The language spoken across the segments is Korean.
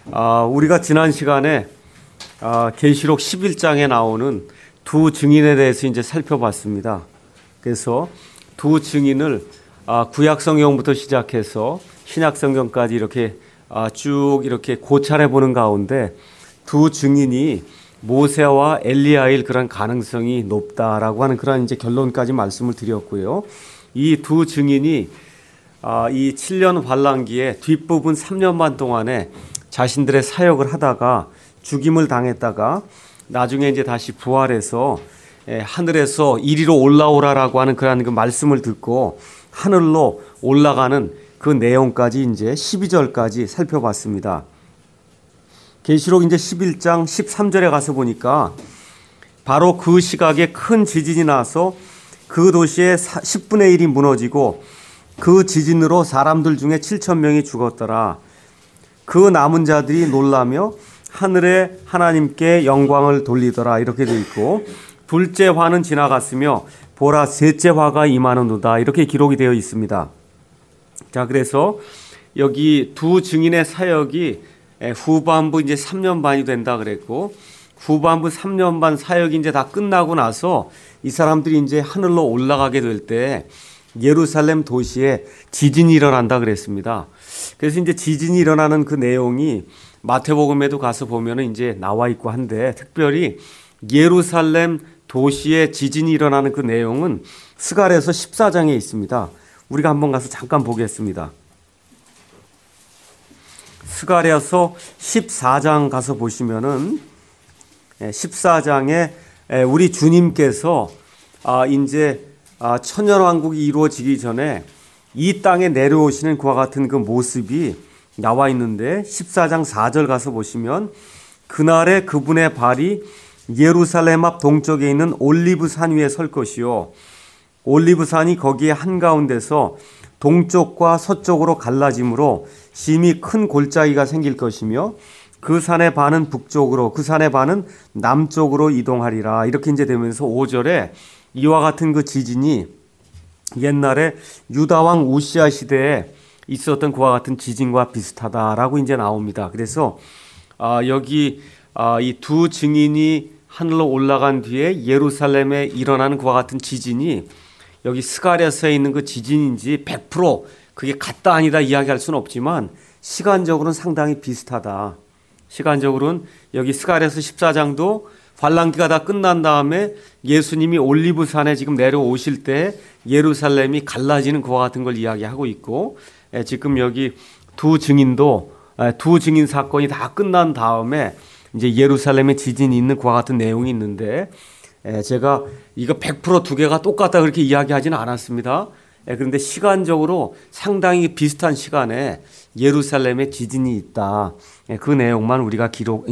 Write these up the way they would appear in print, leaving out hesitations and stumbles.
우리가 지난 시간에 계시록 11장에 나오는 두 증인에 대해서 이제 살펴봤습니다. 그래서 두 증인을 구약 성경부터 시작해서 신약 성경까지 이렇게 쭉 이렇게 고찰해 보는 가운데 두 증인이 모세와 엘리야일 그런 가능성이 높다라고 하는 그런 이제 결론까지 말씀을 드렸고요. 이 두 증인이 이 7년 환란기에 뒷부분 3년 반 동안에 자신들의 사역을 하다가 죽임을 당했다가 나중에 이제 다시 부활해서 하늘에서 이리로 올라오라라고 하는 그런 그 말씀을 듣고 하늘로 올라가는 그 내용까지 이제 12절까지 살펴봤습니다. 계시록 이제 11장 13절에 가서 보니까 바로 그 시각에 큰 지진이 나서 그 도시의 10분의 1이 무너지고 그 지진으로 사람들 중에 7,000명이 죽었더라. 그 남은 자들이 놀라며 하늘에 하나님께 영광을 돌리더라. 이렇게 되어 있고 둘째 화는 지나갔으며 보라 셋째 화가 임하는도다. 이렇게 기록이 되어 있습니다. 자, 그래서 여기 두 증인의 사역이 후반부 이제 3년 반이 된다 그랬고 후반부 3년 반 사역이 이제 다 끝나고 나서 이 사람들이 이제 하늘로 올라가게 될 때 예루살렘 도시에 지진이 일어난다 그랬습니다. 그래서 이제 지진이 일어나는 그 내용이 마태복음에도 가서 보면은 이제 나와 있고 한데 특별히 예루살렘 도시에 지진이 일어나는 그 내용은 스가랴서 14장에 있습니다. 우리가 한번 가서 잠깐 보겠습니다. 스가랴서 14장 가서 보시면은 14장에 우리 주님께서 이제 천년왕국이 이루어지기 전에 이 땅에 내려오시는 그와 같은 그 모습이 나와 있는데 14장 4절 가서 보시면 그날에 그분의 발이 예루살렘 앞 동쪽에 있는 올리브산 위에 설 것이요 올리브산이 거기에 한가운데서 동쪽과 서쪽으로 갈라짐으로 심히 큰 골짜기가 생길 것이며 그 산의 반은 북쪽으로 그 산의 반은 남쪽으로 이동하리라. 이렇게 이제 되면서 5절에 이와 같은 그 지진이 옛날에 유다왕 우시아 시대에 있었던 그와 같은 지진과 비슷하다라고 이제 나옵니다. 그래서 여기 이 두 증인이 하늘로 올라간 뒤에 예루살렘에 일어나는 그와 같은 지진이 여기 스가랴서에 있는 그 지진인지 100% 그게 같다 아니다 이야기할 수는 없지만 시간적으로는 상당히 비슷하다. 시간적으로는 여기 스가랴서 14장도 환란기가 다 끝난 다음에 예수님이 올리브산에 지금 내려오실 때 예루살렘이 갈라지는 그와 같은 걸 이야기하고 있고 지금 여기 두 증인도 두 증인 사건이 다 끝난 다음에 이제 예루살렘에 지진이 있는 그와 같은 내용이 있는데 제가 이거 100% 두 개가 똑같다 그렇게 이야기하지는 않았습니다. 그런데 시간적으로 상당히 비슷한 시간에 예루살렘에 지진이 있다. 그 내용만 우리가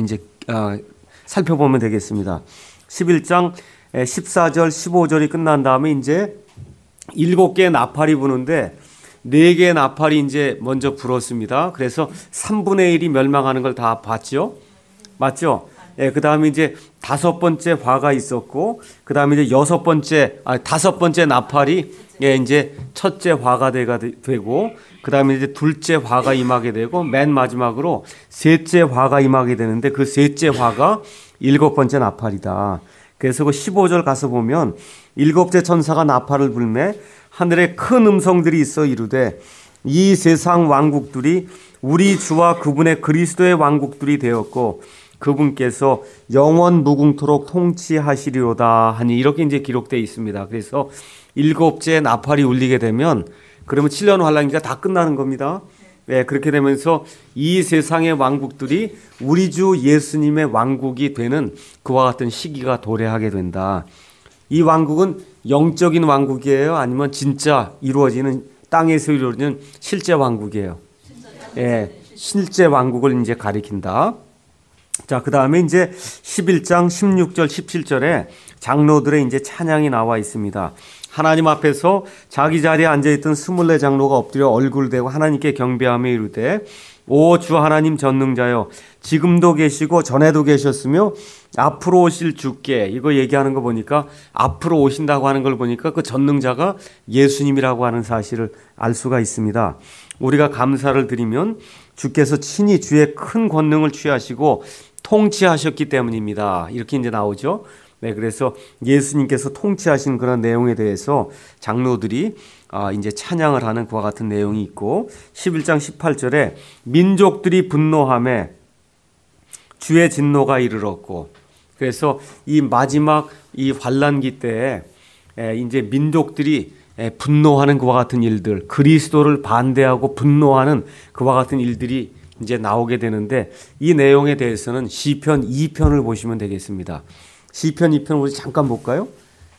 살펴보면 되겠습니다. 11장 14절 15절이 끝난 다음에 이제 7개의 나팔이 부는데 4개의 나팔이 이제 먼저 불었습니다. 그래서 3분의 1이 멸망하는 걸 다 봤죠? 맞죠? 그 다음에 이제 5번째 화가 있었고, 그 다음에 이제 5번째 나팔이 이제 첫째 화가 되고, 그 다음에 이제 둘째 화가 임하게 되고, 맨 마지막으로 셋째 화가 임하게 되는데 그 셋째 화가 7번째 나팔이다. 그래서 그 15절 가서 보면 7째 천사가 나팔을 불매 하늘에 큰 음성들이 있어 이르되 이 세상 왕국들이 우리 주와 그분의 그리스도의 왕국들이 되었고 그분께서 영원 무궁토록 통치하시리로다 하니 이렇게 이제 기록되어 있습니다. 그래서 7째 나팔이 울리게 되면 그러면 7년 환란기가 다 끝나는 겁니다. 그렇게 되면서 이 세상의 왕국들이 우리 주 예수님의 왕국이 되는 그와 같은 시기가 도래하게 된다. 이 왕국은 영적인 왕국이에요? 아니면 진짜 이루어지는 땅에서 이루어지는 실제 왕국이에요? 실제 왕국을 이제 가리킨다. 자, 그 다음에 이제 11장 16절 17절에 장로들의 이제 찬양이 나와 있습니다. 하나님 앞에서 자기 자리에 앉아있던 24 장로가 엎드려 얼굴 대고 하나님께 경배하며 이르되 오 주 하나님 전능자여 지금도 계시고 전에도 계셨으며 앞으로 오실 주께 이거 얘기하는 거 보니까 앞으로 오신다고 하는 걸 보니까 그 전능자가 예수님이라고 하는 사실을 알 수가 있습니다. 우리가 감사를 드리면 주께서 친히 주의 큰 권능을 취하시고 통치하셨기 때문입니다. 이렇게 이제 나오죠. 네, 그래서 예수님께서 통치하신 그런 내용에 대해서 장로들이 이제 찬양을 하는 그와 같은 내용이 있고 11장 18절에 민족들이 분노하며 주의 진노가 이르렀고 그래서 이 마지막 이 환란기 때에 이제 민족들이 분노하는 그와 같은 일들, 그리스도를 반대하고 분노하는 그와 같은 일들이 이제 나오게 되는데 이 내용에 대해서는 시편 2편을 보시면 되겠습니다. 시편 2편 우리 잠깐 볼까요?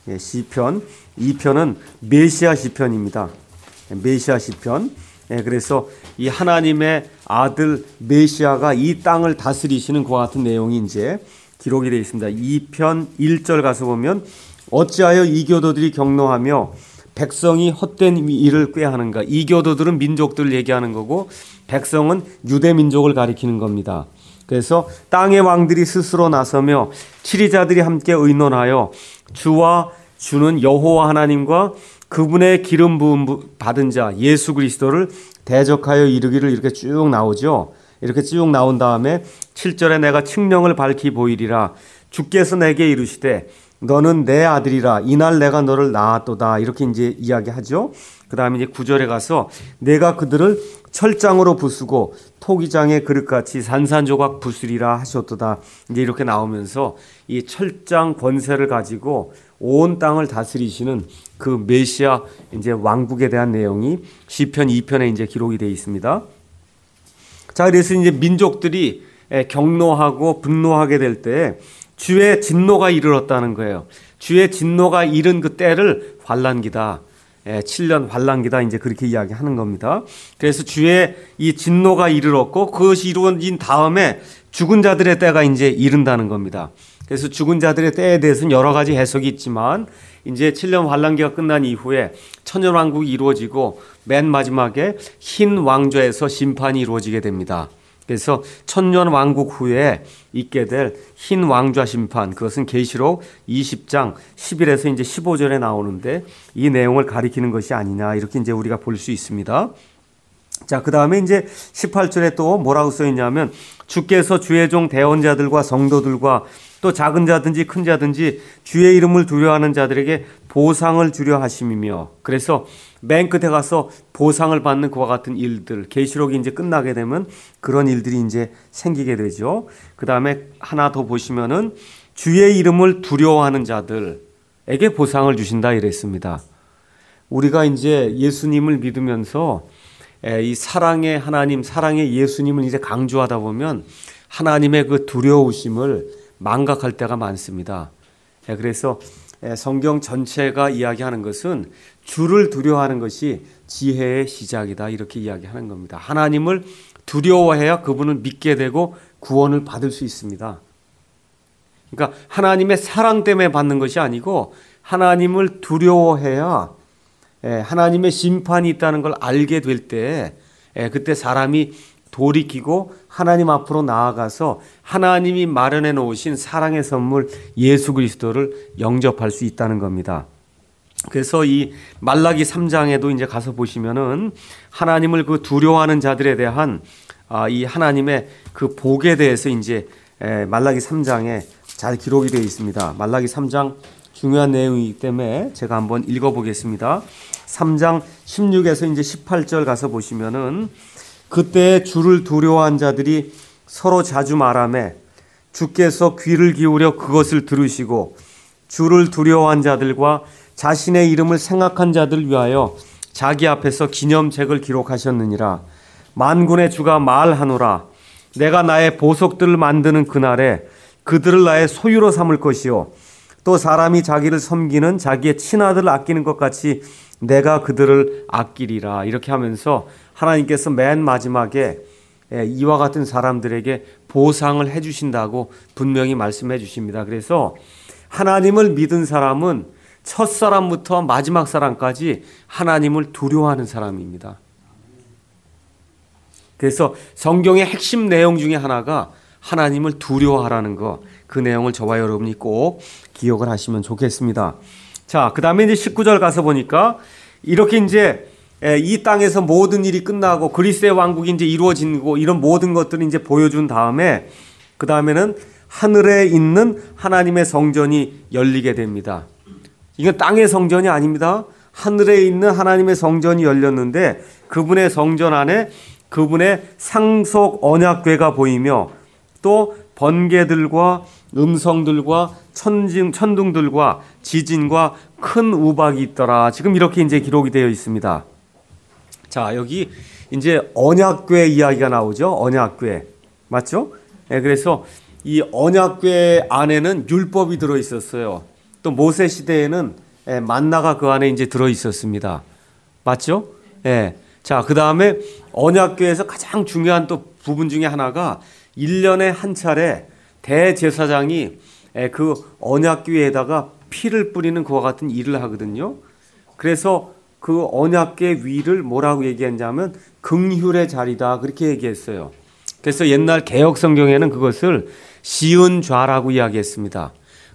시편 2편은 메시아 시편입니다. 메시아 시편. 그래서 이 하나님의 아들 메시아가 이 땅을 다스리시는 그와 같은 내용이 이제 기록이 되어 있습니다. 2편 1절 가서 보면 어찌하여 이교도들이 경노하며 백성이 헛된 일을 꾀하는가. 이교도들은 민족들을 얘기하는 거고 백성은 유대 민족을 가리키는 겁니다. 그래서 땅의 왕들이 스스로 나서며 치리자들이 함께 의논하여 주와 주는 여호와 하나님과 그분의 기름 부음 받은 자 예수 그리스도를 대적하여 이르기를 이렇게 쭉 나오죠. 이렇게 쭉 나온 다음에 7절에 내가 칙령을 밝히 보이리라. 주께서 내게 이르시되 너는 내 아들이라. 이날 내가 너를 낳았도다. 이렇게 이제 이야기하죠. 그 다음에 이제 9절에 가서 내가 그들을 철장으로 부수고 토기장의 그릇같이 산산조각 부수리라 하셨도다. 이제 이렇게 나오면서 이 철장 권세를 가지고 온 땅을 다스리시는 그 메시아 이제 왕국에 대한 내용이 시편 2편에 이제 기록이 되어 있습니다. 자, 그래서 이제 민족들이 경노하고 분노하게 될 때 주의 진노가 이르렀다는 거예요. 주의 진노가 이른 그 때를 환란기다. 7년 환란기다. 이제 그렇게 이야기하는 겁니다. 그래서 주의 이 진노가 이르렀고 그것이 이루어진 다음에 죽은 자들의 때가 이제 이른다는 겁니다. 그래서 죽은 자들의 때에 대해서는 여러 가지 해석이 있지만 이제 7년 환란기가 끝난 이후에 천년왕국이 이루어지고 맨 마지막에 흰 왕좌에서 심판이 이루어지게 됩니다. 그래서 천년왕국 후에 있게 될 흰 왕좌 심판, 그것은 계시록 20장 11에서 이제 15절에 나오는데 이 내용을 가리키는 것이 아니냐 이렇게 이제 우리가 볼 수 있습니다. 자, 그 다음에 이제 18절에 또 뭐라고 써 있냐면 주께서 주의 종 대언자들과 성도들과 또 작은 자든지 큰 자든지 주의 이름을 두려워하는 자들에게 보상을 주려 하심이며, 그래서 맨 끝에 가서 보상을 받는 그와 같은 일들, 계시록이 이제 끝나게 되면 그런 일들이 이제 생기게 되죠. 그 다음에 하나 더 보시면은 주의 이름을 두려워하는 자들에게 보상을 주신다 이랬습니다. 우리가 이제 예수님을 믿으면서 이 사랑의 하나님, 사랑의 예수님을 이제 강조하다 보면 하나님의 그 두려우심을 망각할 때가 많습니다. 그래서 성경 전체가 이야기하는 것은 주를 두려워하는 것이 지혜의 시작이다 이렇게 이야기하는 겁니다. 하나님을 두려워해야 그분을 믿게 되고 구원을 받을 수 있습니다. 그러니까 하나님의 사랑 때문에 받는 것이 아니고 하나님을 두려워해야 하나님의 심판이 있다는 걸 알게 될 때 그때 사람이 돌이키고 하나님 앞으로 나아가서 하나님이 마련해 놓으신 사랑의 선물 예수 그리스도를 영접할 수 있다는 겁니다. 그래서 이 말라기 3장에도 이제 가서 보시면은 하나님을 그 두려워하는 자들에 대한 이 하나님의 그 복에 대해서 이제 말라기 3장에 잘 기록이 되어 있습니다. 말라기 3장 중요한 내용이기 때문에 제가 한번 읽어보겠습니다. 3장 16에서 이제 18절 가서 보시면은 그때 주를 두려워한 자들이 서로 자주 말하며 주께서 귀를 기울여 그것을 들으시고 주를 두려워한 자들과 자신의 이름을 생각한 자들 위하여 자기 앞에서 기념책을 기록하셨느니라. 만군의 주가 말하노라. 내가 나의 보석들을 만드는 그날에 그들을 나의 소유로 삼을 것이요 또 사람이 자기를 섬기는 자기의 친아들을 아끼는 것 같이 내가 그들을 아끼리라. 이렇게 하면서 하나님께서 맨 마지막에 이와 같은 사람들에게 보상을 해주신다고 분명히 말씀해 주십니다. 그래서 하나님을 믿은 사람은 첫 사람부터 마지막 사람까지 하나님을 두려워하는 사람입니다. 그래서 성경의 핵심 내용 중에 하나가 하나님을 두려워하라는 거, 그 내용을 저와 여러분이 꼭 기억을 하시면 좋겠습니다. 자, 그 다음에 이제 19절 가서 보니까 이렇게 이제 이 땅에서 모든 일이 끝나고 그리스의 왕국이 이제 이루어지고 이런 모든 것들을 이제 보여준 다음에 그 다음에는 하늘에 있는 하나님의 성전이 열리게 됩니다. 이건 땅의 성전이 아닙니다. 하늘에 있는 하나님의 성전이 열렸는데 그분의 성전 안에 그분의 상속 언약궤가 보이며 또 번개들과 음성들과 천둥들과 지진과 큰 우박이 있더라. 지금 이렇게 이제 기록이 되어 있습니다. 자, 여기 이제 언약궤 이야기가 나오죠. 언약궤. 맞죠? 그래서 이 언약궤 안에는 율법이 들어 있었어요. 또 모세 시대에는 만나가 그 안에 이제 들어 있었습니다. 맞죠? 자, 그다음에 언약궤에서 가장 중요한 또 부분 중에 하나가 1년에 한 차례 대제사장이 그 언약궤에다가 피를 뿌리는 그와 같은 일을 하거든요. 그래서 그 언약궤 위를 뭐라고 얘기했냐면 긍휼의 자리다 그렇게 얘기했어요. 그래서 옛날 개역 성경에는 그것을 시은좌라고 이야기했습니다.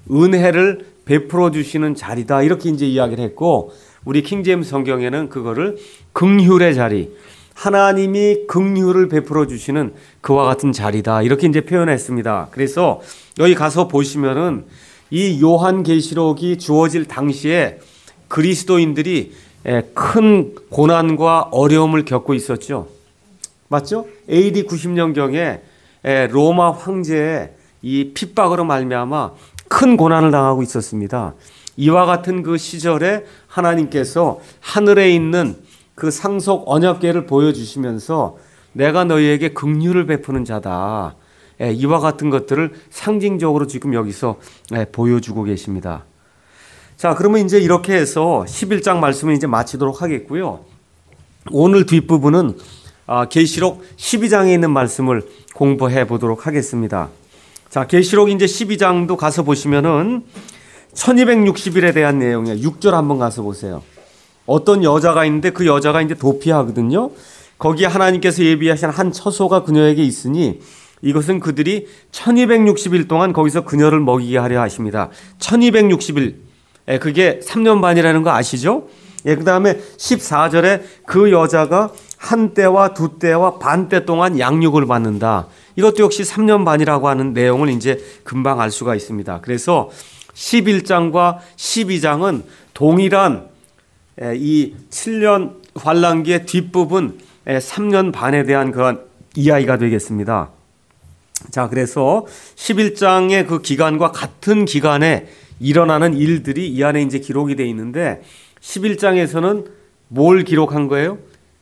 은혜를 베풀어 주시는 자리다 이렇게 이제 이야기를 했고 우리 킹제임스 성경에는 그거를 긍휼의 자리, 하나님이 긍휼을 베풀어 주시는 그와 같은 자리다 이렇게 이제 표현했습니다. 그래서 여기 가서 보시면은 이 요한계시록이 주어질 당시에 그리스도인들이 큰 고난과 어려움을 겪고 있었죠. 맞죠? AD 90년경에 로마 황제의 이 핍박으로 말미암아 큰 고난을 당하고 있었습니다. 이와 같은 그 시절에 하나님께서 하늘에 있는 그 상속 언약궤를 보여주시면서 내가 너희에게 긍휼을 베푸는 자다. 이와 같은 것들을 상징적으로 지금 여기서 보여주고 계십니다. 자, 그러면 이제 이렇게 해서 11장 말씀을 이제 마치도록 하겠고요. 오늘 뒷부분은 계시록 12장에 있는 말씀을 공부해 보도록 하겠습니다. 자, 계시록 이제 12장도 가서 보시면은 1260일에 대한 내용이에요. 6절 한번 가서 보세요. 어떤 여자가 있는데 그 여자가 이제 도피하거든요. 거기에 하나님께서 예비하신 한 처소가 그녀에게 있으니 이것은 그들이 1260일 동안 거기서 그녀를 먹이게 하려 하십니다. 1260일. 그게 3년 반이라는 거 아시죠? 그 다음에 14절에 그 여자가 한 때와 두 때와 반 때 동안 양육을 받는다. 이것도 역시 3년 반이라고 하는 내용을 이제 금방 알 수가 있습니다. 그래서 11장과 12장은 동일한 이 7년 환란기의 뒷부분 3년 반에 대한 그런 이야기가 되겠습니다. 자, 그래서 11장의 그 기간과 같은 기간에 일어나는 일들이 이 안에 이제 기록이 되어 있는데 11장에서는 뭘 기록한 거예요?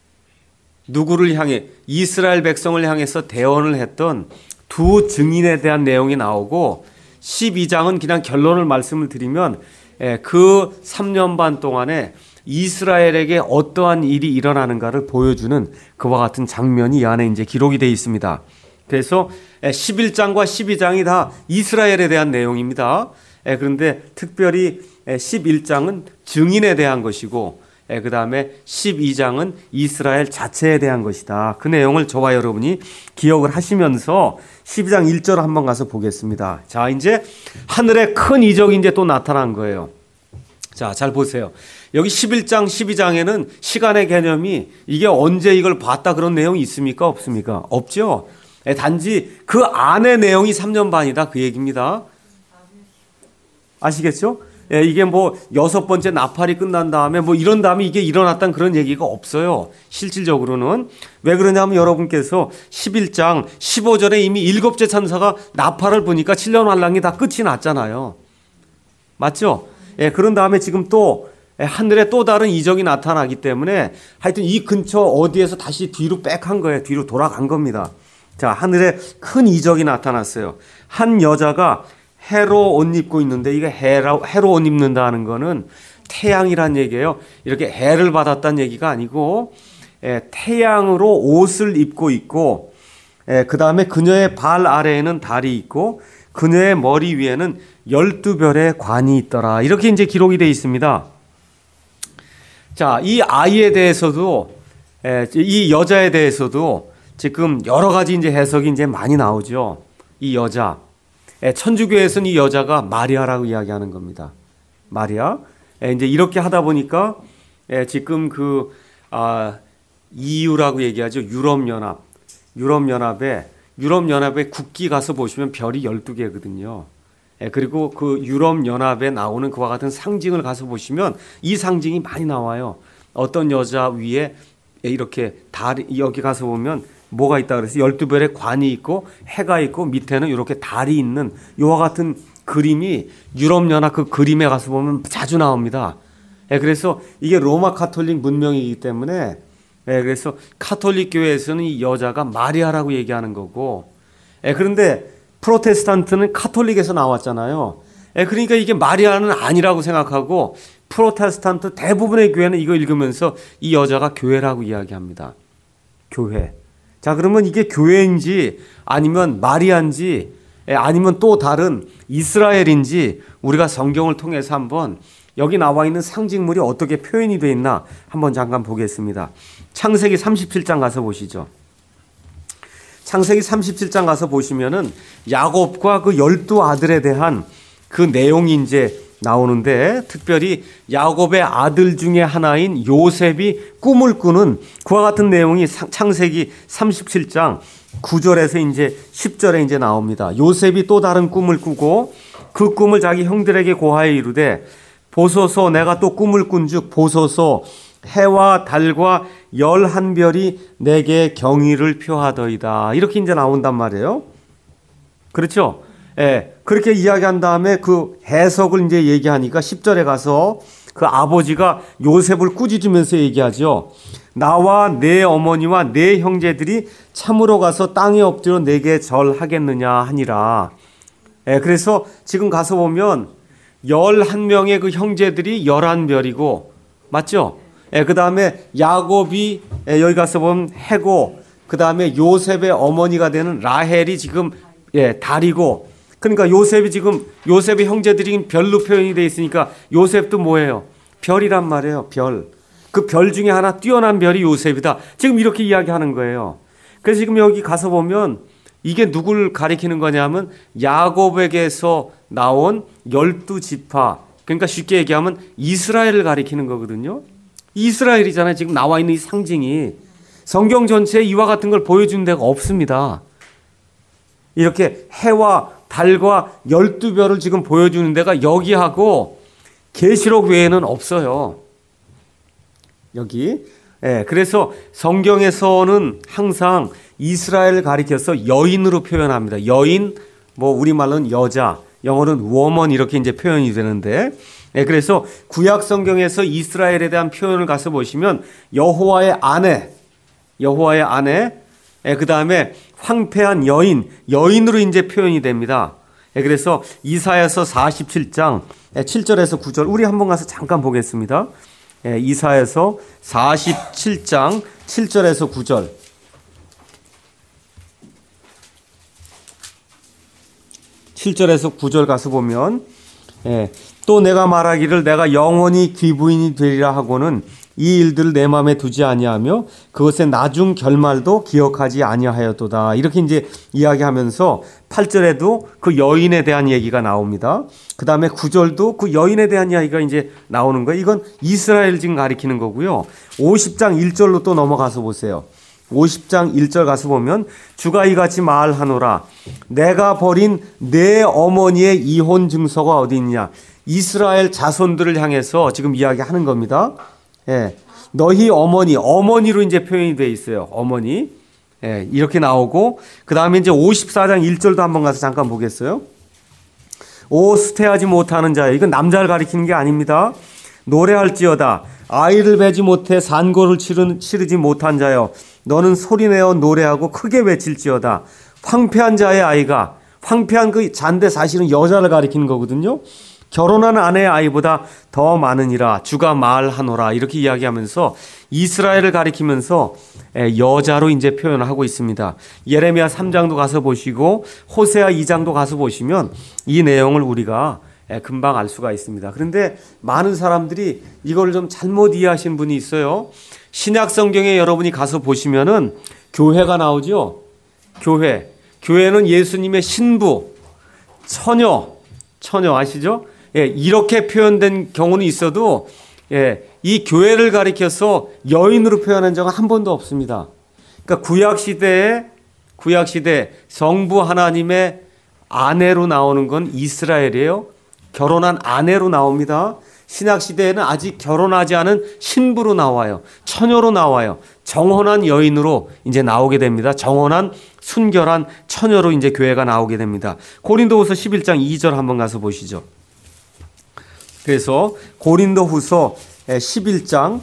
누구를 향해? 이스라엘 백성을 향해서 대언을 했던 두 증인에 대한 내용이 나오고 12장은 그냥 결론을 말씀을 드리면 그 3년 반 동안에 이스라엘에게 어떠한 일이 일어나는가를 보여주는 그와 같은 장면이 이 안에 이제 기록이 되어 있습니다. 그래서 11장과 12장이 다 이스라엘에 대한 내용입니다. 그런데 특별히 11장은 증인에 대한 것이고 그 다음에 12장은 이스라엘 자체에 대한 것이다. 그 내용을 저와 여러분이 기억을 하시면서 12장 1절 한번 가서 보겠습니다. 자, 이제 하늘에 큰 이적이 이제 또 나타난 거예요. 자, 잘 보세요. 여기 11장, 12장에는 시간의 개념이 이게 언제 이걸 봤다 그런 내용이 있습니까? 없습니까? 없죠. 단지 그 안의 내용이 3년 반이다 그 얘기입니다. 아시겠죠? 이게 뭐 6번째 나팔이 끝난 다음에 뭐 이런 다음에 이게 일어났다는 그런 얘기가 없어요. 실질적으로는. 왜 그러냐면 여러분께서 11장 15절에 이미 7째 천사가 나팔을 보니까 7년 환란이 다 끝이 났잖아요. 맞죠? 그런 다음에 지금 또 하늘에 또 다른 이적이 나타나기 때문에 하여튼 이 근처 어디에서 다시 뒤로 빽한 거예요. 뒤로 돌아간 겁니다. 자, 하늘에 큰 이적이 나타났어요. 한 여자가 해로 옷 입고 있는데 이게 해로 옷 입는다는 거는 태양이란 얘기예요. 이렇게 해를 받았다는 얘기가 아니고 태양으로 옷을 입고 있고 그 다음에 그녀의 발 아래에는 달이 있고 그녀의 머리 위에는 12별의 관이 있더라. 이렇게 이제 기록이 되어 있습니다. 자, 이 아이에 대해서도 이 여자에 대해서도 지금 여러 가지 이제 해석이 이제 많이 나오죠. 이 여자. 천주교에서는 이 여자가 마리아라고 이야기하는 겁니다. 마리아. 이제 이렇게 하다 보니까 지금 그 EU라고 얘기하죠. 유럽연합. 유럽연합의 국기 가서 보시면 별이 12개거든요. 그리고 그 유럽연합에 나오는 그와 같은 상징을 가서 보시면 이 상징이 많이 나와요. 어떤 여자 위에 이렇게 달이, 여기 가서 보면 뭐가 있다 그래서 12별의 관이 있고 해가 있고 밑에는 이렇게 달이 있는 이와 같은 그림이 유럽연합 그 그림에 가서 보면 자주 나옵니다. 그래서 이게 로마 카톨릭 문명이기 때문에 그래서 카톨릭 교회에서는 이 여자가 마리아라고 얘기하는 거고, 그런데 프로테스탄트는 카톨릭에서 나왔잖아요. 그러니까 이게 마리아는 아니라고 생각하고 프로테스탄트 대부분의 교회는 이거 읽으면서 이 여자가 교회라고 이야기합니다. 교회. 자, 그러면 이게 교회인지 아니면 마리아인지 아니면 또 다른 이스라엘인지 우리가 성경을 통해서 한번 여기 나와 있는 상징물이 어떻게 표현이 되어 있나 한번 잠깐 보겠습니다. 창세기 37장 가서 보시죠. 창세기 37장 가서 보시면은 야곱과 그 12아들에 대한 그 내용이 이제 나오는데, 특별히 야곱의 아들 중에 하나인 요셉이 꿈을 꾸는 그와 같은 내용이 창세기 37장 9절에서 이제 10절에 이제 나옵니다. 요셉이 또 다른 꿈을 꾸고 그 꿈을 자기 형들에게 고하여 이르되, 보소서 내가 또 꿈을 꾼즉 보소서 해와 달과 11별이 내게 경의를 표하더이다. 이렇게 이제 나온단 말이에요. 그렇죠? 그렇게 이야기한 다음에 그 해석을 이제 얘기하니까 10절에 가서 그 아버지가 요셉을 꾸짖으면서 얘기하죠. 나와 내 어머니와 내 형제들이 참으로 가서 땅에 엎드려 내게 절하겠느냐 하니라. 그래서 지금 가서 보면 11명의 그 형제들이 11별이고, 맞죠? 그 다음에 야곱이 여기 가서 보면 해고, 그 다음에 요셉의 어머니가 되는 라헬이 지금 달이고, 그러니까 요셉의 형제들이 별로 표현이 되어 있으니까 요셉도 뭐예요? 별이란 말이에요. 별. 그 별 중에 하나 뛰어난 별이 요셉이다. 지금 이렇게 이야기하는 거예요. 그래서 지금 여기 가서 보면 이게 누굴 가리키는 거냐면 야곱에게서 나온 12지파, 그러니까 쉽게 얘기하면 이스라엘을 가리키는 거거든요. 이스라엘이잖아요. 지금 나와 있는 이 상징이. 성경 전체에 이와 같은 걸 보여준 데가 없습니다. 이렇게 해와 달과 12별을 지금 보여주는 데가 여기하고 계시록 외에는 없어요. 여기. 그래서 성경에서는 항상 이스라엘을 가리켜서 여인으로 표현합니다. 여인, 뭐 우리말로는 여자, 영어로는 woman 이렇게 이제 표현이 되는데, 그래서 구약 성경에서 이스라엘에 대한 표현을 가서 보시면 여호와의 아내, 그 다음에 황폐한 여인으로 이제 표현이 됩니다. 그래서 이사야서 47장 7절에서 9절 우리 한번 가서 잠깐 보겠습니다. 이사야서 47장 7절에서 9절. 7절에서 9절 가서 보면, 또 내가 말하기를 내가 영원히 귀부인이 되리라 하고는 이 일들을 내 마음에 두지 아니하며 그것의 나중 결말도 기억하지 아니하였도다. 이렇게 이제 이야기하면서 8절에도 그 여인에 대한 얘기가 나옵니다. 그 다음에 9절도 그 여인에 대한 이야기가 이제 나오는 거예요. 이건 이스라엘 지금 가리키는 거고요. 50장 1절로 또 넘어가서 보세요. 50장 1절 가서 보면 주가 이같이 말하노라. 내가 버린 내 어머니의 이혼 증서가 어디 있냐. 이스라엘 자손들을 향해서 지금 이야기하는 겁니다. 너희 어머니로 이제 표현이 되어 있어요. 어머니. 이렇게 나오고, 그 다음에 이제 54장 1절도 한번 가서 잠깐 보겠어요. 오, 수태하지 못하는 자여. 이건 남자를 가리키는 게 아닙니다. 노래할지어다. 아이를 뵈지 못해 산고를 치르지 못한 자여. 너는 소리내어 노래하고 크게 외칠지어다. 황폐한 자의 아이가, 황폐한 그 잔데 사실은 여자를 가리키는 거거든요. 결혼한 아내의 아이보다 더 많으니라 주가 말하노라. 이렇게 이야기하면서 이스라엘을 가리키면서 여자로 이제 표현을 하고 있습니다. 예레미야 3장도 가서 보시고 호세아 2장도 가서 보시면 이 내용을 우리가 금방 알 수가 있습니다. 그런데 많은 사람들이 이걸 좀 잘못 이해하신 분이 있어요. 신약 성경에 여러분이 가서 보시면은 교회가 나오죠. 교회는 예수님의 신부, 처녀 아시죠? 이렇게 표현된 경우는 있어도 이 교회를 가리켜서 여인으로 표현한 적은 한 번도 없습니다. 그러니까 구약 시대에 성부 하나님의 아내로 나오는 건 이스라엘이에요. 결혼한 아내로 나옵니다. 신약 시대에는 아직 결혼하지 않은 신부로 나와요. 처녀로 나와요. 정혼한 여인으로 이제 나오게 됩니다. 정혼한 순결한 처녀로 이제 교회가 나오게 됩니다. 고린도후서 11장 2절 한번 가서 보시죠. 그래서 고린도후서 11장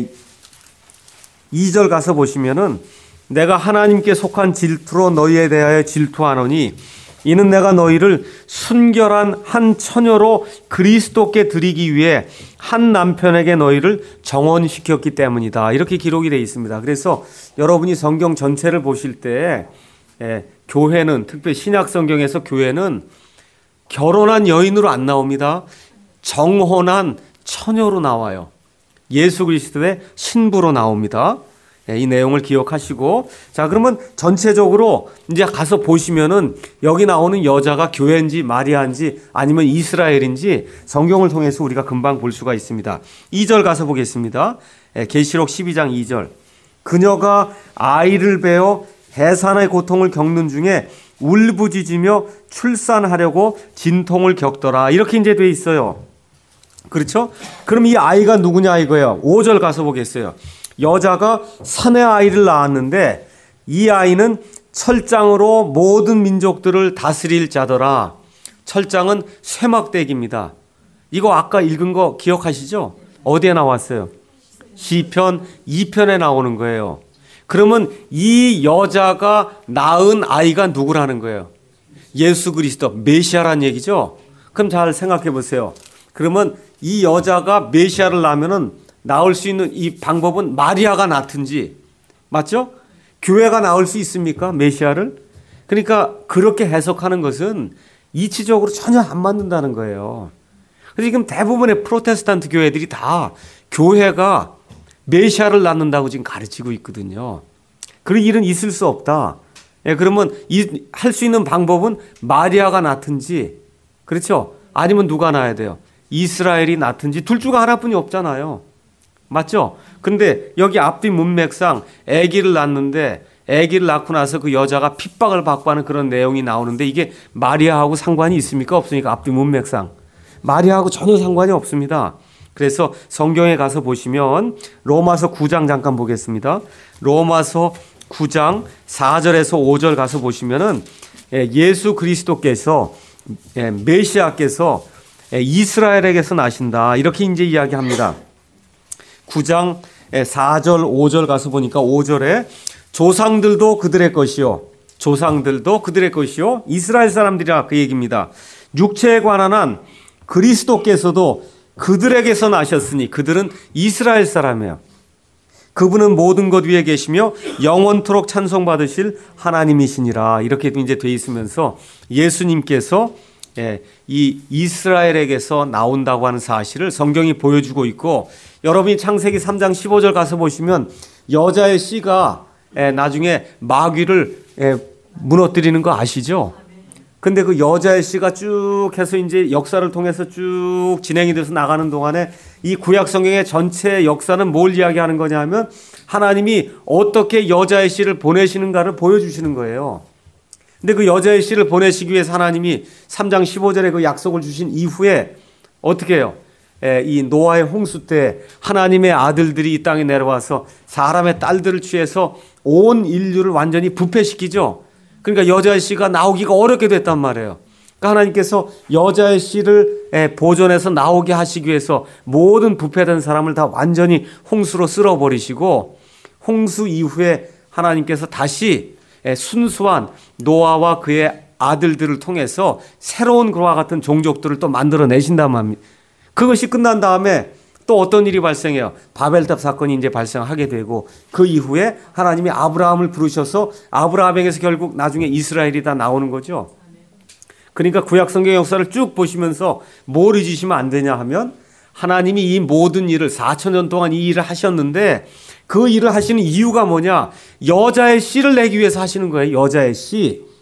2절 가서 보시면은 내가 하나님께 속한 질투로 너희에 대하여 질투하노니 이는 내가 너희를 순결한 한 처녀로 그리스도께 드리기 위해 한 남편에게 너희를 정혼시켰기 때문이다. 이렇게 기록이 되어 있습니다. 그래서 여러분이 성경 전체를 보실 때 교회는, 특별히 신약 성경에서 교회는 결혼한 여인으로 안 나옵니다. 정혼한 처녀로 나와요. 예수 그리스도의 신부로 나옵니다. 이 내용을 기억하시고, 자, 그러면 전체적으로 이제 가서 보시면은 여기 나오는 여자가 교회인지 마리아인지 아니면 이스라엘인지 성경을 통해서 우리가 금방 볼 수가 있습니다. 2절 가서 보겠습니다. 계시록 12장 2절. 그녀가 아이를 베어 해산의 고통을 겪는 중에 울부짖으며 출산하려고 진통을 겪더라. 이렇게 이제 돼 있어요. 그렇죠? 그럼 이 아이가 누구냐 이거예요. 5절 가서 보겠어요. 여자가 사내 아이를 낳았는데 이 아이는 철장으로 모든 민족들을 다스릴 자더라. 철장은 쇠막대기입니다. 이거 아까 읽은 거 기억하시죠? 어디에 나왔어요? 시편 2편에 나오는 거예요. 그러면 이 여자가 낳은 아이가 누구라는 거예요? 예수 그리스도, 메시아란 얘기죠? 그럼 잘 생각해 보세요. 그러면 이 여자가 메시아를 낳으면은 나올 수 있는 이 방법은 마리아가 낳든지, 맞죠? 교회가 나올 수 있습니까? 메시아를? 그러니까 그렇게 해석하는 것은 이치적으로 전혀 안 맞는다는 거예요. 그래서 지금 대부분의 프로테스탄트 교회들이 다 교회가 메시아를 낳는다고 지금 가르치고 있거든요. 그런 일은 있을 수 없다. 그러면 할 수 있는 방법은 마리아가 낳든지, 그렇죠? 아니면 누가 낳아야 돼요? 이스라엘이 낳든지, 둘 중 하나뿐이 없잖아요. 맞죠? 근데 여기 앞뒤 문맥상 아기를 낳는데 아기를 낳고 나서 그 여자가 핍박을 받고 하는 그런 내용이 나오는데 이게 마리아하고 상관이 있습니까? 없으니까 앞뒤 문맥상. 마리아하고 전혀 상관이 없습니다. 그래서 성경에 가서 보시면 로마서 9장 잠깐 보겠습니다. 로마서 9장 4절에서 5절 가서 보시면은 예수 그리스도께서, 메시아께서 이스라엘에게서 나신다. 이렇게 이제 이야기합니다. 9장 4절 5절 가서 보니까 5절에 조상들도 그들의 것이요 이스라엘 사람들이라 그 얘기입니다. 육체에 관한 한 그리스도께서도 그들에게서 나셨으니, 그들은 이스라엘 사람이에요. 그분은 모든 것 위에 계시며 영원토록 찬송받으실 하나님이시니라. 이렇게 이제 돼 있으면서 예수님께서 이 이스라엘에게서 나온다고 하는 사실을 성경이 보여주고 있고, 여러분이 창세기 3장 15절 가서 보시면 여자의 씨가 나중에 마귀를 무너뜨리는 거 아시죠? 근데 그 여자의 씨가 쭉 해서 이제 역사를 통해서 쭉 진행이 돼서 나가는 동안에 이 구약 성경의 전체 역사는 뭘 이야기하는 거냐 하면 하나님이 어떻게 여자의 씨를 보내시는가를 보여주시는 거예요. 근데 그 여자의 씨를 보내시기 위해서 하나님이 3장 15절에 그 약속을 주신 이후에 어떻게 해요? 이 노아의 홍수 때 하나님의 아들들이 이 땅에 내려와서 사람의 딸들을 취해서 온 인류를 완전히 부패시키죠. 그러니까 여자의 씨가 나오기가 어렵게 됐단 말이에요. 그러니까 하나님께서 여자의 씨를 보존해서 나오게 하시기 위해서 모든 부패된 사람을 다 완전히 홍수로 쓸어버리시고, 홍수 이후에 하나님께서 다시 순수한 노아와 그의 아들들을 통해서 새로운 그와 같은 종족들을 또 만들어내신단 말입니다. 그것이 끝난 다음에 또 어떤 일이 발생해요? 바벨탑 사건이 이제 발생하게 되고, 그 이후에 하나님이 아브라함을 부르셔서 아브라함에게서 결국 나중에 이스라엘이 다 나오는 거죠. 그러니까 구약 성경 역사를 쭉 보시면서 뭘 잊으시면 안 되냐 하면, 하나님이 이 모든 일을 4,000년 동안 이 일을 하셨는데 그 일을 하시는 이유가 뭐냐? 여자의 씨를 내기 위해서 하시는 거예요. 여자의 씨.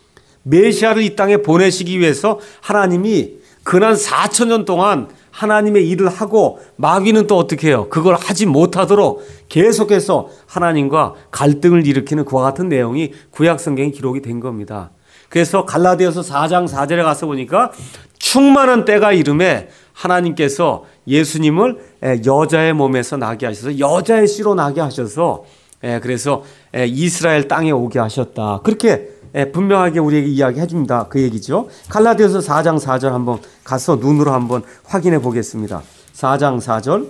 메시아를 이 땅에 보내시기 위해서 하나님이 근한 4,000년 동안 하나님의 일을 하고 마귀는 또 어떻게 해요? 그걸 하지 못하도록 계속해서 하나님과 갈등을 일으키는 그와 같은 내용이 구약 성경에 기록이 된 겁니다. 그래서 갈라디아서 4장 4절에 가서 보니까 충만한 때가 이름에 하나님께서 예수님을 여자의 몸에서 나게 하셔서 여자의 씨로 나게 하셔서 그래서 이스라엘 땅에 오게 하셨다. 그렇게 분명하게 우리에게 이야기해 줍니다. 그 얘기죠. 갈라디아서 4장 4절 한번 가서 눈으로 한번 확인해 보겠습니다. 4장 4절.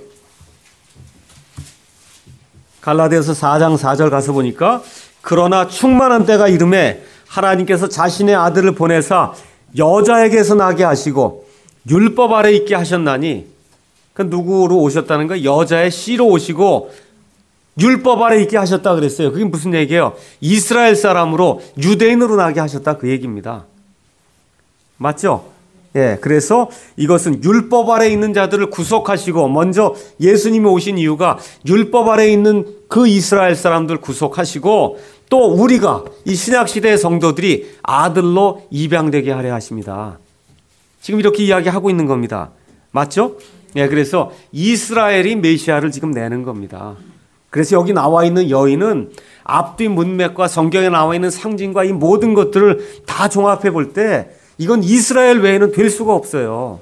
갈라디아서 4장 4절 가서 보니까 그러나 충만한 때가 이름에 하나님께서 자신의 아들을 보내사 여자에게서 나게 하시고 율법 아래 있게 하셨나니 그 누구로 오셨다는 거? 여자의 씨로 오시고 율법 아래 있게 하셨다 그랬어요. 그게 무슨 얘기예요? 이스라엘 사람으로 유대인으로 나게 하셨다 그 얘기입니다. 맞죠? 예, 그래서 이것은 율법 아래 있는 자들을 구속하시고 먼저 예수님이 오신 이유가 율법 아래 있는 그 이스라엘 사람들 구속하시고 또 우리가 이 신약시대의 성도들이 아들로 입양되게 하려 하십니다. 지금 이렇게 이야기하고 있는 겁니다. 맞죠? 예, 그래서 이스라엘이 메시아를 지금 내는 겁니다. 그래서 여기 나와 있는 여인은 앞뒤 문맥과 성경에 나와 있는 상징과 이 모든 것들을 다 종합해 볼 때 이건 이스라엘 외에는 될 수가 없어요.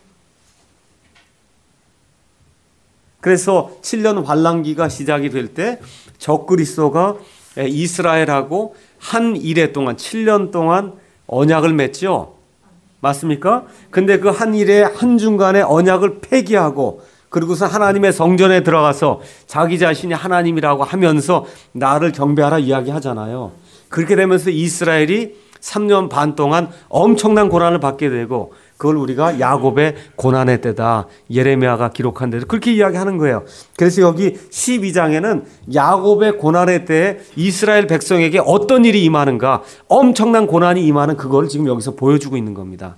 그래서 7년 환란기가 시작이 될 때 적그리스도가 이스라엘하고 한 일해 동안 7년 동안 언약을 맺죠. 맞습니까? 근데 그 한 일의 한중간에 언약을 폐기하고 그리고서 하나님의 성전에 들어가서 자기 자신이 하나님이라고 하면서 나를 경배하라 이야기하잖아요. 그렇게 되면서 이스라엘이 3년 반 동안 엄청난 고난을 받게 되고 그걸 우리가 야곱의 고난의 때다. 예레미야가 기록한 대로 그렇게 이야기하는 거예요. 그래서 여기 12장에는 야곱의 고난의 때에 이스라엘 백성에게 어떤 일이 임하는가, 엄청난 고난이 임하는 그걸 지금 여기서 보여주고 있는 겁니다.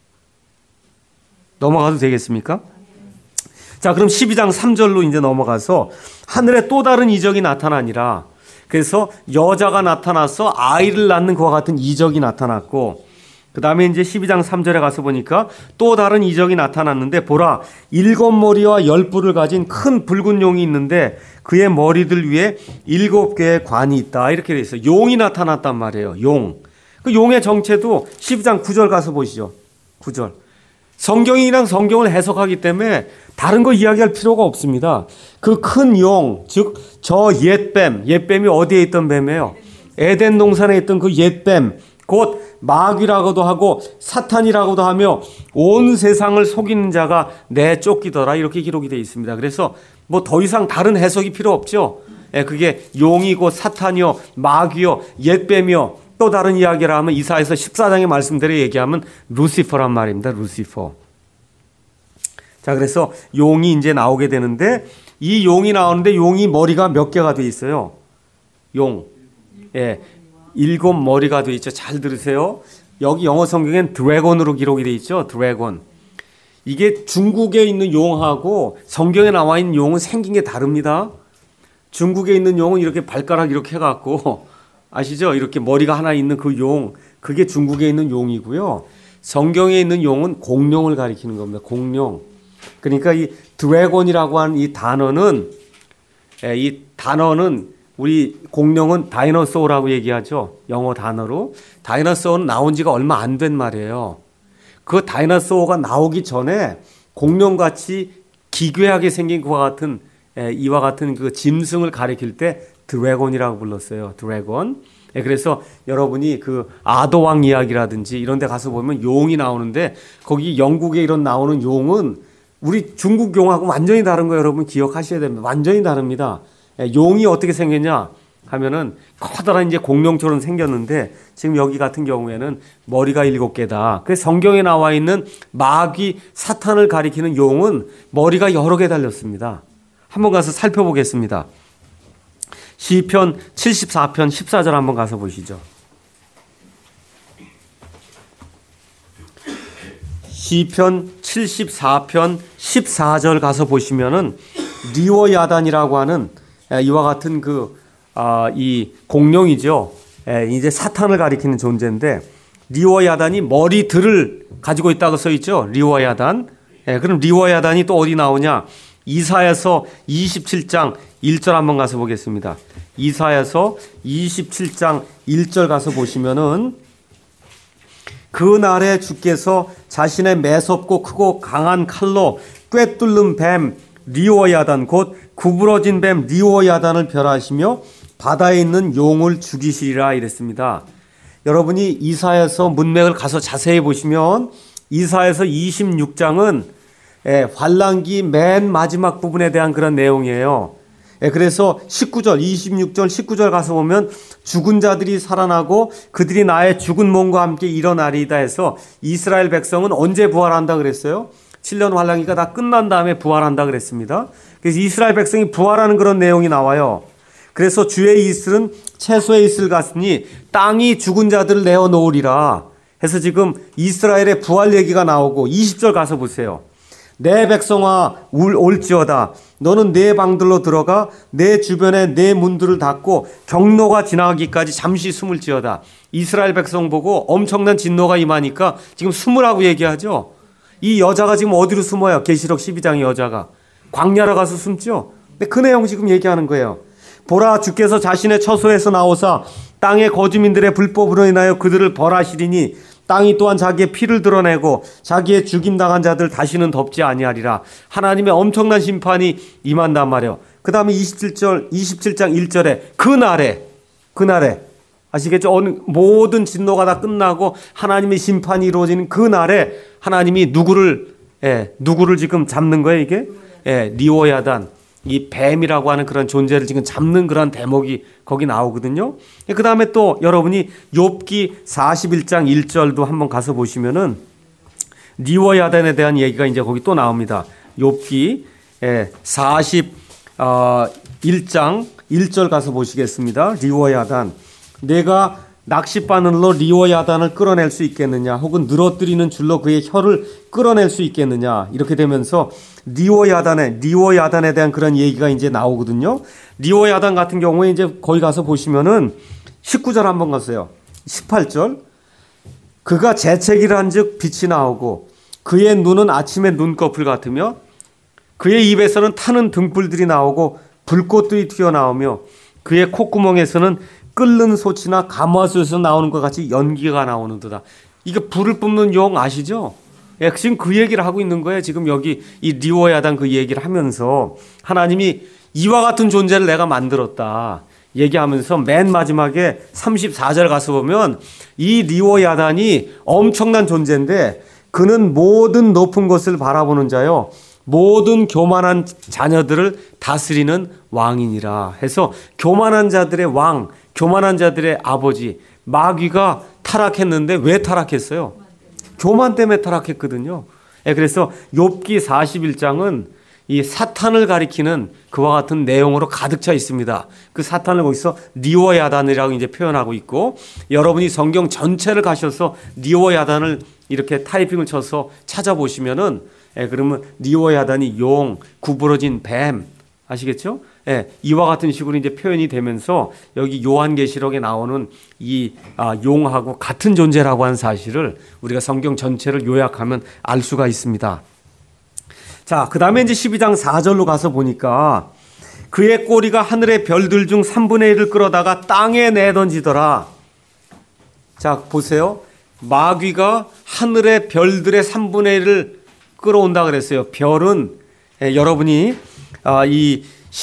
넘어가도 되겠습니까? 자, 그럼 12장 3절로 이제 넘어가서 하늘에 또 다른 이적이 나타나니라. 그래서 여자가 나타나서 아이를 낳는 것과 같은 이적이 나타났고 그 다음에 이제 12장 3절에 가서 보니까 또 다른 이적이 나타났는데 보라 7머리와 10뿔을 가진 큰 붉은 용이 있는데 그의 머리들 위에 7개의 관이 있다. 이렇게 돼 있어요. 용이 나타났단 말이에요. 용. 그 용의 정체도 12장 9절 가서 보시죠. 9절. 성경이랑 성경을 해석하기 때문에 다른 거 이야기할 필요가 없습니다. 그 큰 용, 즉 저 옛뱀, 옛뱀이 어디에 있던 뱀이에요? 에덴 동산에 있던 그 옛뱀, 곧 마귀라고도 하고 사탄이라고도 하며 온 세상을 속이는 자가 내쫓기더라. 이렇게 기록이 되어 있습니다. 그래서 뭐 더 이상 다른 해석이 필요 없죠. 그게 용이고 사탄이요, 마귀요, 옛뱀이요. 또 다른 이야기를 하면 이사야서 14장의 말씀대로 얘기하면 루시퍼란 말입니다. 루시퍼. 자, 그래서 용이 이제 나오게 되는데 이 용이 나오는데 용이 머리가 몇 개가 돼 있어요? 용. 예. 7머리가 돼 있죠. 잘 들으세요. 여기 영어 성경엔 드래곤으로 기록이 돼 있죠. 드래곤. 이게 중국에 있는 용하고 성경에 나와 있는 용은 생긴 게 다릅니다. 중국에 있는 용은 이렇게 발가락 이렇게 해갖고 아시죠? 이렇게 머리가 하나 있는 그 용, 그게 중국에 있는 용이고요. 성경에 있는 용은 공룡을 가리키는 겁니다. 공룡. 그러니까 이 드래곤이라고 하는 이 단어는 우리 공룡은 다이너소어라고 얘기하죠. 영어 단어로. 다이너소어는 나온 지가 얼마 안 된 말이에요. 그 다이너소어가 나오기 전에 공룡같이 기괴하게 생긴 그와 같은 이와 같은 그 짐승을 가리킬 때 드래곤이라고 불렀어요. 드래곤. 그래서 여러분이 그 아도왕 이야기라든지 이런 데 가서 보면 용이 나오는데 거기 영국에 이런 나오는 용은 우리 중국 용하고 완전히 다른 거 여러분 기억하셔야 됩니다. 완전히 다릅니다. 용이 어떻게 생겼냐 하면은 커다란 이제 공룡처럼 생겼는데 지금 여기 같은 경우에는 머리가 7개다. 그래서 성경에 나와 있는 마귀 사탄을 가리키는 용은 머리가 여러 개 달렸습니다. 한번 가서 살펴보겠습니다. 시편 74편 14절 한번 가서 보시죠. 시편 74편 14절 가서 보시면은 리워야단이라고 하는 이와 같은 이 공룡이죠. 이제 사탄을 가리키는 존재인데 리워야단이 머리들을 가지고 있다고 써 있죠. 리워야단. 예, 그럼 리워야단이 또 어디 나오냐? 이사야서 27장 1절 한번 가서 보겠습니다. 이사야서 27장 1절 가서 보시면은 그날에 주께서 자신의 매섭고 크고 강한 칼로 꿰뚫는 뱀 리워야단 곧 구부러진 뱀 리워야단을 멸하시며 바다에 있는 용을 죽이시리라 이랬습니다. 여러분이 이사야서 문맥을 가서 자세히 보시면 이사야서 26장은 환란기 맨 마지막 부분에 대한 그런 내용이에요. 그래서 19절, 26절, 19절 가서 보면 죽은 자들이 살아나고 그들이 나의 죽은 몸과 함께 일어나리이다 해서 이스라엘 백성은 언제 부활한다 그랬어요? 7년 환란기가 다 끝난 다음에 부활한다 그랬습니다. 그래서 이스라엘 백성이 부활하는 그런 내용이 나와요. 그래서 주의 이슬은 채소의 이슬 같으니 땅이 죽은 자들을 내어놓으리라 해서 지금 이스라엘의 부활 얘기가 나오고 20절 가서 보세요. 내 백성아 올지어다 너는 내 방들로 들어가 내 주변에 내 문들을 닫고 경로가 지나가기까지 잠시 숨을지어다. 이스라엘 백성 보고 엄청난 진노가 임하니까 지금 숨으라고 얘기하죠. 이 여자가 지금 어디로 숨어요? 계시록 12장의 여자가 광야로 가서 숨죠. 근데 그 내용 지금 얘기하는 거예요. 보라 주께서 자신의 처소에서 나오사 땅의 거주민들의 불법으로 인하여 그들을 벌하시리니 땅이 또한 자기의 피를 드러내고 자기의 죽임당한 자들 다시는 덮지 아니하리라. 하나님의 엄청난 심판이 임한단 말이에요. 그 다음에 27장 1절에 그날에 아시겠죠? 모든 진노가 다 끝나고 하나님의 심판이 이루어지는 그날에 하나님이 누구를 지금 잡는 거예요 이게? 리워야단 이 뱀이라고 하는 그런 존재를 지금 잡는 그런 대목이 거기 나오거든요. 그 다음에 또 여러분이 욥기 41장 1절도 한번 가서 보시면은 리워야단에 대한 얘기가 이제 거기 또 나옵니다. 욥기 41장 1절 가서 보시겠습니다. 리워야단. 내가 낚싯바늘로 리워야단을 끌어낼 수 있겠느냐 혹은 늘어뜨리는 줄로 그의 혀를 끌어낼 수 있겠느냐 이렇게 되면서 리워야단에 대한 그런 얘기가 이제 나오거든요. 리워야단 같은 경우에 이제 거기 가서 보시면은 19절 한번 가세요. 18절 그가 재채기를 한즉 빛이 나오고 그의 눈은 아침의 눈꺼풀 같으며 그의 입에서는 타는 등불들이 나오고 불꽃들이 튀어나오며 그의 콧구멍에서는 끓는 소치나 가마솥에서 나오는 것 같이 연기가 나오는 듯다. 이게 불을 뿜는 용 아시죠? 지금 그 얘기를 하고 있는 거예요. 지금 여기 이 리워야단 그 얘기를 하면서 하나님이 이와 같은 존재를 내가 만들었다 얘기하면서 맨 마지막에 34절 가서 보면 이 리워야단이 엄청난 존재인데 그는 모든 높은 것을 바라보는 자요 모든 교만한 자녀들을 다스리는 왕이니라 해서 교만한 자들의 왕, 교만한 자들의 아버지 마귀가 타락했는데 왜 타락했어요? 교만 때문에 타락했거든요. 그래서 욥기 41장은 이 사탄을 가리키는 그와 같은 내용으로 가득 차 있습니다. 그 사탄을 거기서 리워야단이라고 이제 표현하고 있고 여러분이 성경 전체를 가셔서 리워야단을 이렇게 타이핑을 쳐서 찾아보시면은 그러면 리워야단이 용, 구부러진 뱀 아시겠죠? 이와 같은 식으로 이제 표현이 되면서 여기 요한계시록에 나오는 이 용하고 같은 존재라고 하는 사실을 우리가 성경 전체를 요약하면 알 수가 있습니다. 자, 그 다음에 이제 12장 4절로 가서 보니까 그의 꼬리가 하늘의 별들 중 3분의 1을 끌어다가 땅에 내던지더라. 자, 보세요. 마귀가 하늘의 별들의 3분의 1을 끌어온다 그랬어요. 별은 여러분이 이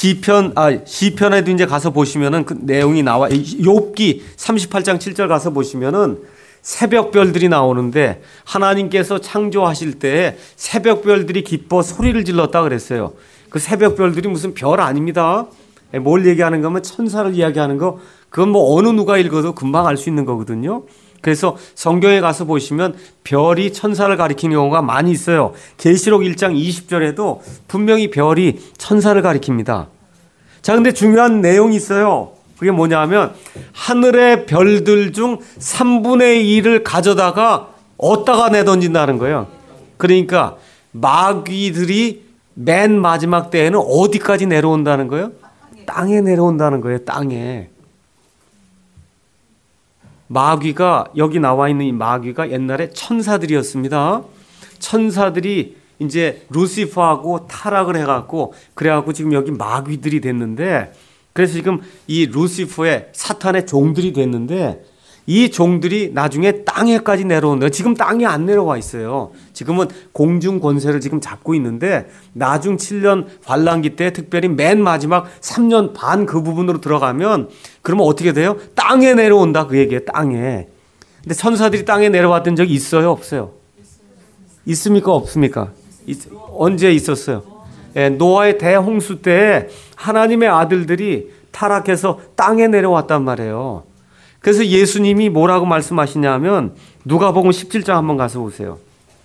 시편에도 이제 가서 보시면은 그 내용이 나와. 욥기 38장 7절 가서 보시면은 새벽별들이 나오는데 하나님께서 창조하실 때 새벽별들이 기뻐 소리를 질렀다 그랬어요. 그 새벽별들이 무슨 별 아닙니다. 뭘 얘기하는 거면 천사를 이야기하는 거 그건 뭐 어느 누가 읽어도 금방 알 수 있는 거거든요. 그래서 성경에 가서 보시면 별이 천사를 가리키는 경우가 많이 있어요. 계시록 1장 20절에도 분명히 별이 천사를 가리킵니다. 자, 근데 중요한 내용이 있어요. 그게 뭐냐 하면 하늘의 별들 중 3분의 1을 가져다가 어디다가 내던진다는 거예요. 그러니까 마귀들이 맨 마지막 때에는 어디까지 내려온다는 거예요? 땅에 내려온다는 거예요. 땅에. 마귀가, 여기 나와 있는 이 마귀가 옛날에 천사들이었습니다. 천사들이 이제 루시퍼하고 타락을 해갖고, 그래갖고 지금 여기 마귀들이 됐는데, 그래서 지금 이 루시퍼의 사탄의 종들이 됐는데, 이 종들이 나중에 땅에까지 내려온다. 지금 땅에 안 내려와 있어요. 지금은 공중 권세를 지금 잡고 있는데, 나중 7년 환란기 때 특별히 맨 마지막 3년 반 그 부분으로 들어가면, 그러면 어떻게 돼요? 땅에 내려온다, 그 얘기예요. 땅에. 근데 천사들이 땅에 내려왔던 적이 있어요, 없어요? 있습니까, 없습니까? 언제 있었어요? 예, 노아의 대홍수 때 하나님의 아들들이 타락해서 땅에 내려왔단 말이에요. 그래서 예수님이 뭐라고 말씀하시냐면, 누가복음 17장 한번 가서 보세요.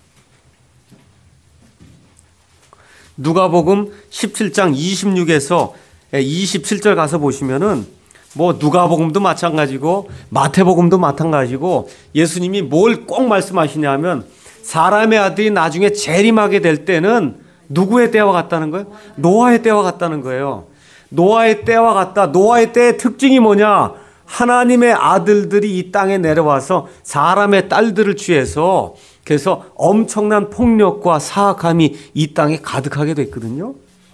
누가복음 17장 26에서 27절 가서 보시면은, 뭐 누가복음도 마찬가지고 마태복음도 마찬가지고, 예수님이 뭘 꼭 말씀하시냐면, 사람의 아들이 나중에 재림하게 될 때는 누구의 때와 같다는 거예요? 노아의 때와 같다는 거예요. 노아의 때와 같다. 노아의 때의 특징이 뭐냐? 하나님의 아들들이 이 땅에 내려와서 사람의 딸들을 취해서, 그래서 엄청난 폭력과 사악함이 이 땅에 가득하게 됐거든요.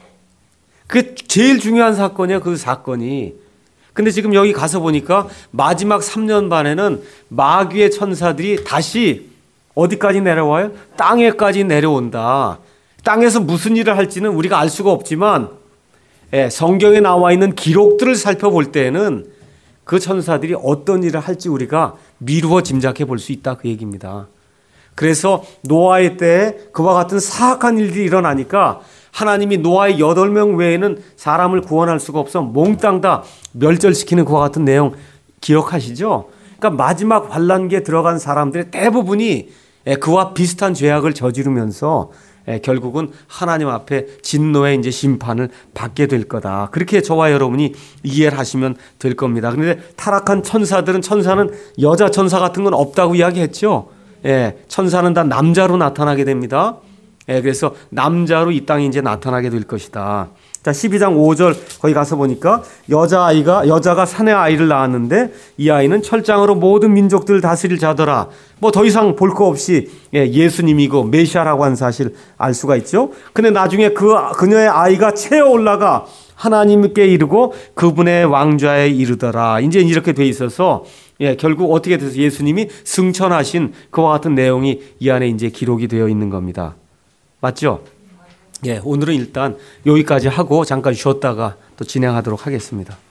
그게 제일 중요한 사건이에요, 그 사건이. 근데 지금 여기 가서 보니까 마지막 3년 반에는 마귀의 천사들이 다시 어디까지 내려와요? 땅에까지 내려온다. 땅에서 무슨 일을 할지는 우리가 알 수가 없지만, 성경에 나와 있는 기록들을 살펴볼 때에는 그 천사들이 어떤 일을 할지 우리가 미루어 짐작해 볼 수 있다, 그 얘기입니다. 그래서 노아의 때에 그와 같은 사악한 일들이 일어나니까 하나님이 노아의 8명 외에는 사람을 구원할 수가 없어 몽땅 다 멸절시키는 그와 같은 내용 기억하시죠? 그러니까 마지막 환란기에 들어간 사람들의 대부분이 그와 비슷한 죄악을 저지르면서 결국은 하나님 앞에 진노의 이제 심판을 받게 될 거다. 그렇게 저와 여러분이 이해를 하시면 될 겁니다. 그런데 타락한 천사들은, 천사는 여자 천사 같은 건 없다고 이야기했죠. 천사는 다 남자로 나타나게 됩니다. 그래서 남자로 이 땅에 이제 나타나게 될 것이다. 자, 12장 5절 거기 가서 보니까 여자가 사내 아이를 낳았는데 이 아이는 철장으로 모든 민족들을 다스릴 자더라. 뭐 더 이상 볼 거 없이 예수님이고 메시아라고 하는 사실 알 수가 있죠. 근데 나중에 그녀의 아이가 채어 올라가 하나님께 이르고 그분의 왕좌에 이르더라. 이제 이렇게 돼 있어서 결국 어떻게 돼서 예수님이 승천하신 그와 같은 내용이 이 안에 이제 기록이 되어 있는 겁니다. 맞죠? 오늘은 일단 여기까지 하고 잠깐 쉬었다가 또 진행하도록 하겠습니다.